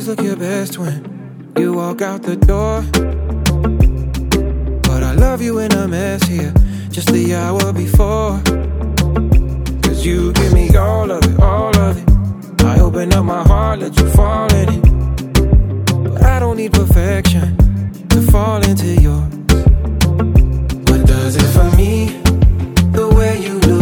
always look your best when you walk out the door. But I love you in a mess here, just the hour before. Cause you give me all of it, all of it. I open up my heart, let you fall in it. But I don't need perfection to fall into yours. What does it for me?